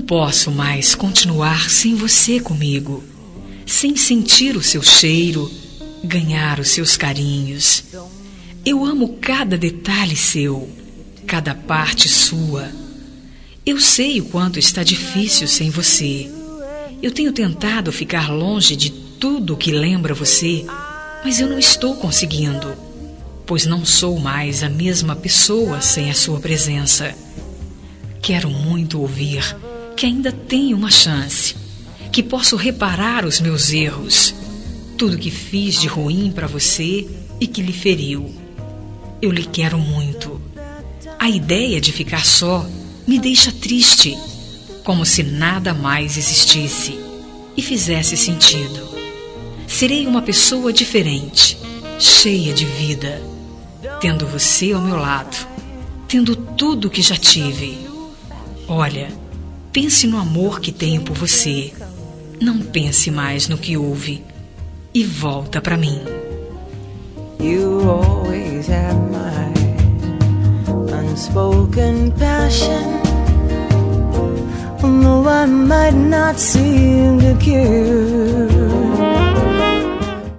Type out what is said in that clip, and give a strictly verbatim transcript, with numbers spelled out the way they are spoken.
posso mais continuar sem você comigo, sem sentir o seu cheiro, ganhar os seus carinhos. Eu amo cada detalhe seu, cada parte sua. Eu sei o quanto está difícil sem você. Eu tenho tentado ficar longe de tudo que lembra você, mas eu não estou conseguindo, pois não sou mais a mesma pessoa sem a sua presença. Quero muito ouvir que ainda tenho uma chance, que posso reparar os meus erros, tudo que fiz de ruim para você e que lhe feriu. Eu lhe quero muito. A ideia de ficar só me deixa triste, como se nada mais existisse e fizesse sentido. Serei uma pessoa diferente, cheia de vida, tendo você ao meu lado, tendo tudo que já tive. Olha, pense no amor que tenho por você. Não pense mais no que houve e volta pra mim. You always have my unspoken passion, although I might not seem to care.